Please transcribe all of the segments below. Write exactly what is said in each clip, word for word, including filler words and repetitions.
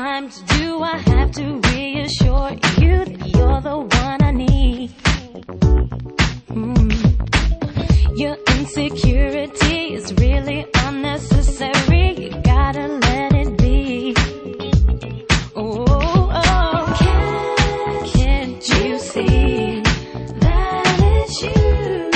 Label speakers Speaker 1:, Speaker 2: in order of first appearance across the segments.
Speaker 1: times do I have to reassure you that you're the one I need? Mm. Your insecurity is really unnecessary. You gotta let it be. Oh, oh. Can't, can't you see that it's you?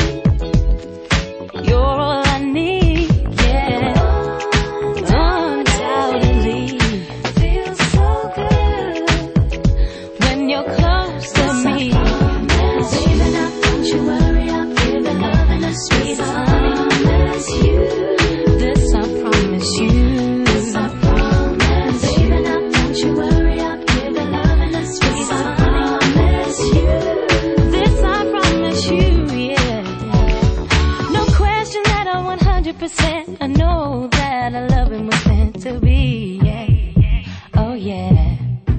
Speaker 1: You're all I need, yeah. Undoubtedly, feels so good when you're close to me. Baby, now don't you worry, I'll give you love and a sweet promise you. This I promise you. This I promise. Baby, now don't you worry, I'll give you love and a sweet promise you. This I promise you, yeah. No question that I'm one hundred percent. I know that our loving was meant to be, yeah. Oh yeah.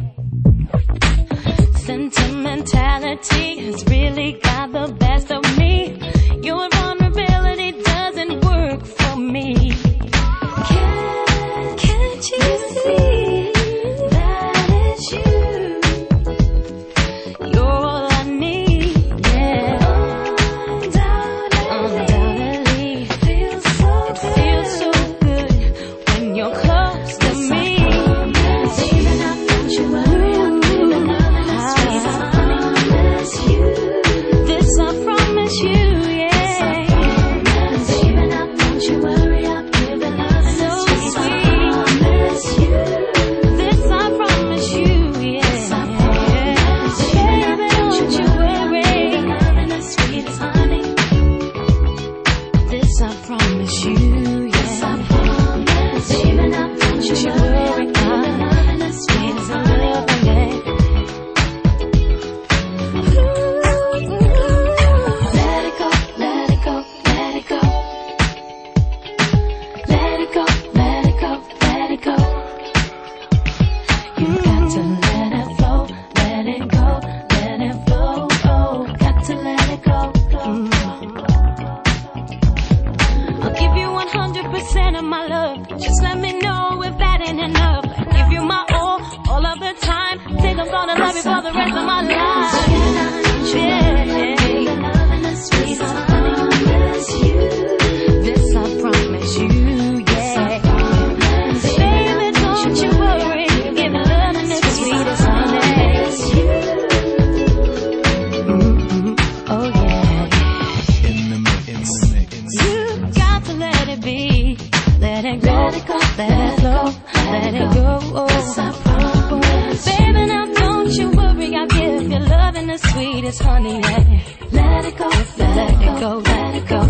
Speaker 1: Sentimentality has really got the best of me. Your vulnerability doesn't work for me. Can't, can't you see that it's you? You're all I need, yeah. Undoubtedly, it feels so good when you're close to me. Baby, now don't you worry, I'll give you love and a sweet promise you. This I promise you, yeah. Baby, now don't you worry, I'll give you love and a sweet promise you. This I promise you, yeah. Baby, don't you worry, love and a sweet honey. This I promise you, yeah. Baby, now don't you worry, love and a sweet honey. Let it go, let it go, let it go. Let it go, let it go, let it go. You got to let it flow, let it go, let it flow. Oh, got to let it go. Mm. I'll give you one hundred percent of my love. Just let me know if that ain't enough. I give you my all, all of the time. Think I'm gonna love you for the rest of my life. Yeah. This I promise you, yeah. Baby, don't you worry, give me love and the sweetest honey. Mm-hmm. Oh yeah.
Speaker 2: In the mix, in the mix.
Speaker 1: You got to let it be. Let it go, let it go, let it flow, let it go. Oh, baby, now don't you worry, I'll give you love and the sweetest honey, yeah. Let it go, let it go, let it go.